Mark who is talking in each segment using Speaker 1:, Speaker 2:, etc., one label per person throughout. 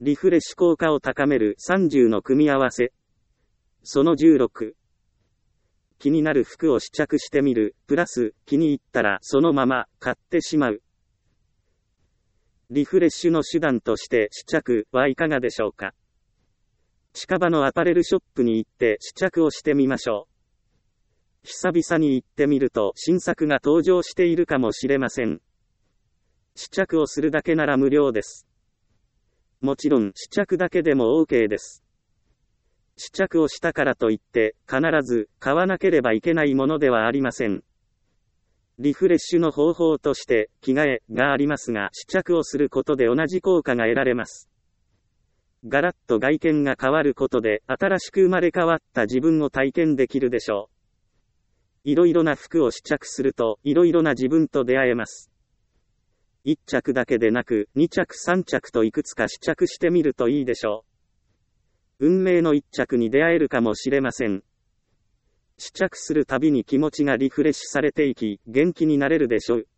Speaker 1: リフレッシュ効果を高める30の組み合わせ。その16。気になる服を試着してみる、プラス、気に入ったらそのまま買ってしまう。リフレッシュの手段として試着はいかがでしょうか。近場のアパレルショップに行って試着をしてみましょう。久々に行ってみると新作が登場しているかもしれません。試着をするだけなら無料です。もちろん試着だけでも OK です。試着をしたからといって必ず買わなければいけないものではありません。リフレッシュの方法として着替えがありますが、試着をすることで同じ効果が得られます。ガラッと外見が変わることで新しく生まれ変わった自分を体験できるでしょう。いろいろな服を試着するといろいろな自分と出会えます。1着だけでなく2着3着といくつか試着してみるといいでしょう。運命の1着に出会えるかもしれません。試着するたびに気持ちがリフレッシュされていき、元気になれるでしょう。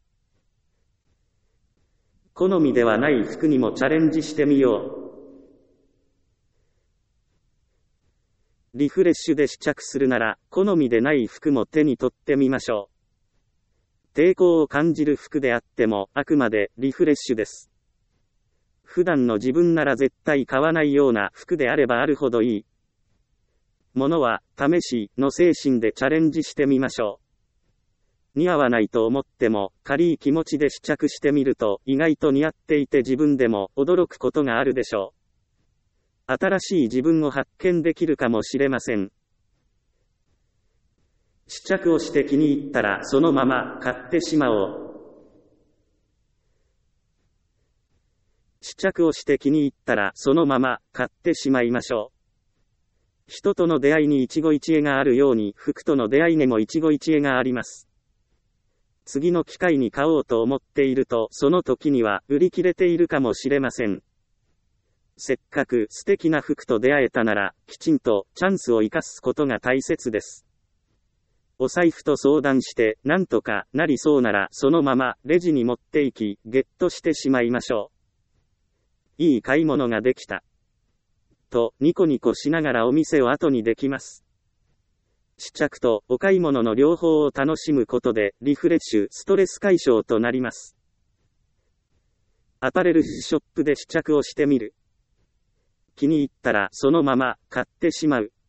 Speaker 1: 好みではない服にもチャレンジしてみよう。リフレッシュで試着するなら、好みでない服も手に取ってみましょう。抵抗を感じる服であっても、あくまでリフレッシュです。普段の自分なら絶対買わないような服であればあるほどいい。ものは、試しの精神でチャレンジしてみましょう。似合わないと思っても、軽い気持ちで試着してみると、意外と似合っていて自分でも驚くことがあるでしょう。新しい自分を発見できるかもしれません。試着をして気に入ったらそのまま買ってしまおう。試着をして気に入ったらそのまま買ってしまいましょう。人との出会いに一期一会があるように服との出会いにも一期一会があります。次の機会に買おうと思っているとその時には売り切れているかもしれません。せっかく素敵な服と出会えたなら、きちんとチャンスを生かすことが大切です。お財布と相談して、なんとかなりそうなら、そのままレジに持っていき、ゲットしてしまいましょう。いい買い物ができた。と、ニコニコしながらお店を後にできます。試着とお買い物の両方を楽しむことで、リフレッシュ、ストレス解消となります。アパレルショップで試着をしてみる。気に入ったらそのまま買ってしまう。